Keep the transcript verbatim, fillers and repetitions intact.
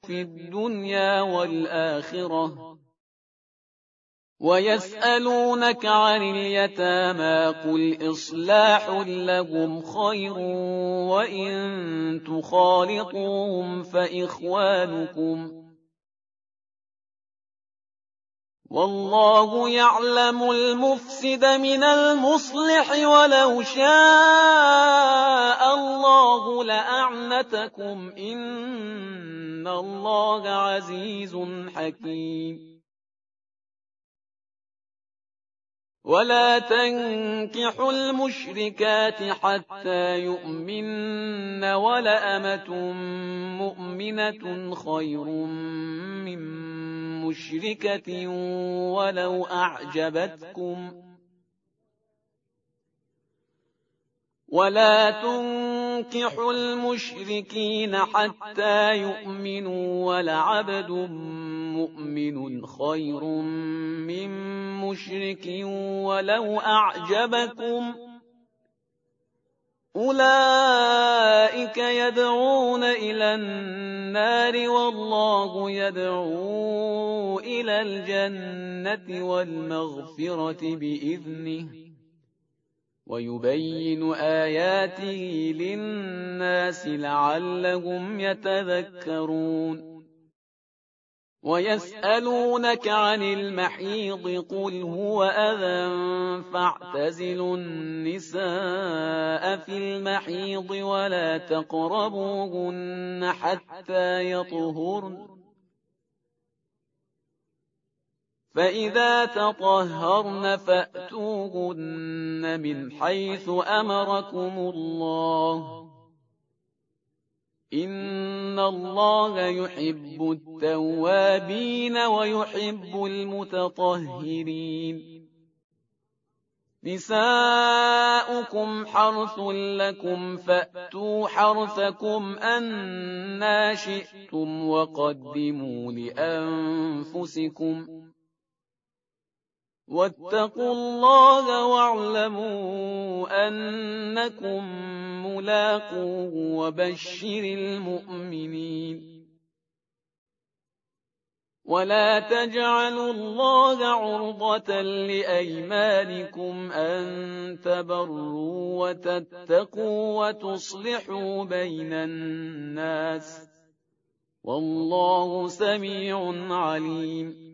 في الدنيا والآخرة ويسألونك عن اليتامى قل إصلاح لهم خير وإن تخالطوهم فإخوانكم والله يعلم المفسد من المصلح ولو شاء الله لأعنتكم إن الله عزيز حكيم ولا تنكحوا المشركات حتى يؤمن ولأمة مؤمنة خير من مشركة ولو أعجبتكم ولا تنكحوا المشركين حتى يؤمنوا ولعبد مؤمن خير من مشرك ولو أعجبكم أولئك يدعون إلى النار والله يدعو إلى الجنة والمغفرة بإذنه ويبين آياته للناس لعلهم يتذكرون ويسألونك عن المحيض قل هو أذى فاعتزلوا النساء في المحيض ولا تقربوهن حتى يطهرن فإذا تطهرن فأتوهن من حيث أمركم الله إن الله يحب التوابين ويحب المتطهرين نساؤكم حرث لكم فأتوا حرثكم أنى شئتم وقدموا لأنفسكم واتقوا الله واعلموا أنكم ملاقوه وبشر المؤمنين ولا تجعلوا الله عرضة لأيمانكم أن تبروا وتتقوا وتصلحوا بين الناس والله سميع عليم